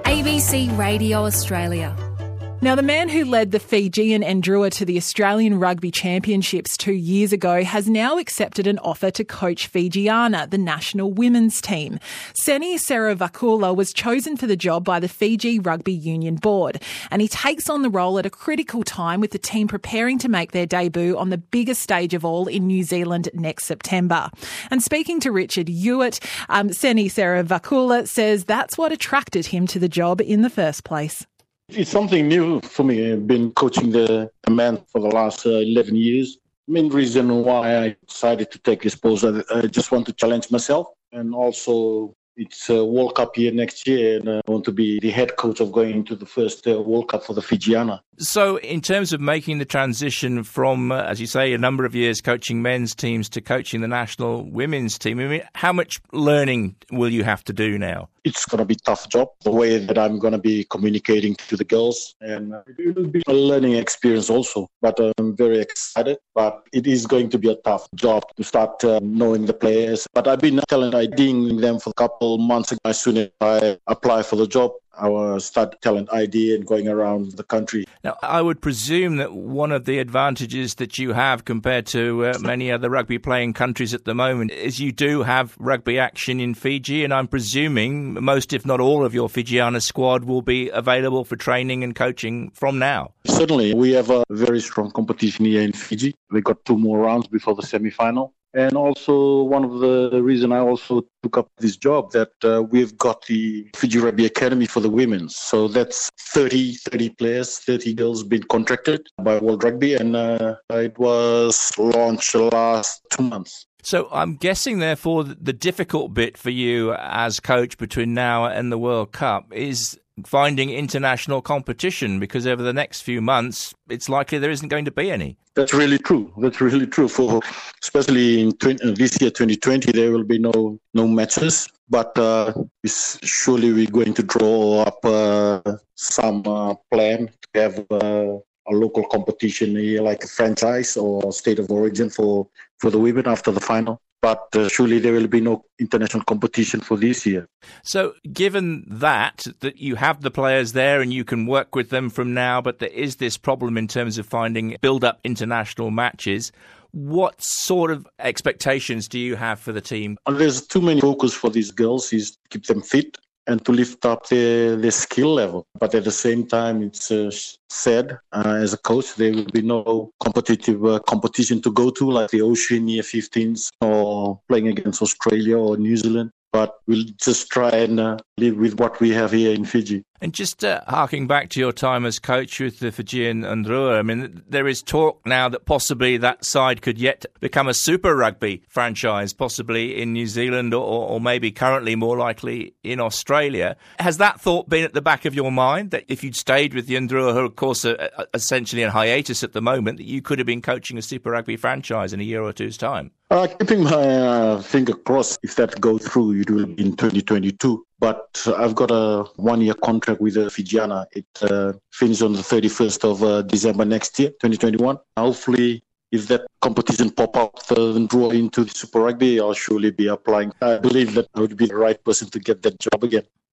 ABC Radio Australia. Now, the man who led the Fijian Ndrua to the Australian Rugby Championships 2 years ago has now accepted an offer to coach Fijiana, the national women's team. Seni Seravakula was chosen for the job by the Fiji Rugby Union Board, and he takes on the role at a critical time with the team preparing to make their debut on the biggest stage of all in New Zealand next September. And speaking to Richard Hewitt, Seni Seravakula says that's what attracted him to the job in the first place. It's something new for me. I've been coaching the men for the last 11 years. Main reason why I decided to take this post, I just want to challenge myself. And also, it's a World Cup year next year, and I want to be the head coach of going into the first World Cup for the Fijiana. So in terms of making the transition from, as you say, a number of years coaching men's teams to coaching the national women's team, I mean, how much learning will you have to do now? It's going to be a tough job, the way that I'm going to be communicating to the girls. And it will be a learning experience also. But I'm very excited. But it is going to be a tough job to start knowing the players. But I've been IDing them for a couple months ago. As soon as I apply for the job, I will start talent ID and going around the country. Now, I would presume that one of the advantages that you have compared to many other rugby playing countries at the moment is you do have rugby action in Fiji, and I'm presuming most, if not all, of your Fijiana squad will be available for training and coaching from now. Certainly. We have a very strong competition here in Fiji. We got 2 more rounds before the semi-final. And also, one of the reasons I also took up this job, that we've got the Fiji Rugby Academy for the women. So that's 30 players, 30 girls been contracted by World Rugby, and it was launched the last 2 months. So I'm guessing, therefore, the difficult bit for you as coach between now and the World Cup is finding international competition, because over the next few months, it's likely there isn't going to be any. That's really true. For especially in this year, 2020, there will be no matches. But surely we're going to draw up some plan to have a local competition here, like a franchise or state of origin for the women after the final. But surely there will be no international competition for this year. So given that you have the players there and you can work with them from now, but there is this problem in terms of finding build-up international matches, what sort of expectations do you have for the team? There's too many focus for these girls is to keep them fit and to lift up their skill level. But at the same time, it's said as a coach, there will be no competitive competition to go to, like the Oceania 15s or playing against Australia or New Zealand. But we'll just try and live with what we have here in Fiji. And just harking back to your time as coach with the Fijian Ndrua, I mean, there is talk now that possibly that side could yet become a Super Rugby franchise, possibly in New Zealand or maybe currently more likely in Australia. Has that thought been at the back of your mind, that if you'd stayed with the Ndrua, who of course are essentially in hiatus at the moment, that you could have been coaching a Super Rugby franchise in a year or two's time? Keeping my finger crossed, if that goes through, it will be in 2022. But I've got a 1-year contract with Fijiana. It finishes on the 31st of December next year, 2021. Hopefully, if that competition pop up and draw into the Super Rugby, I'll surely be applying. I believe that I would be the right person to get that job again.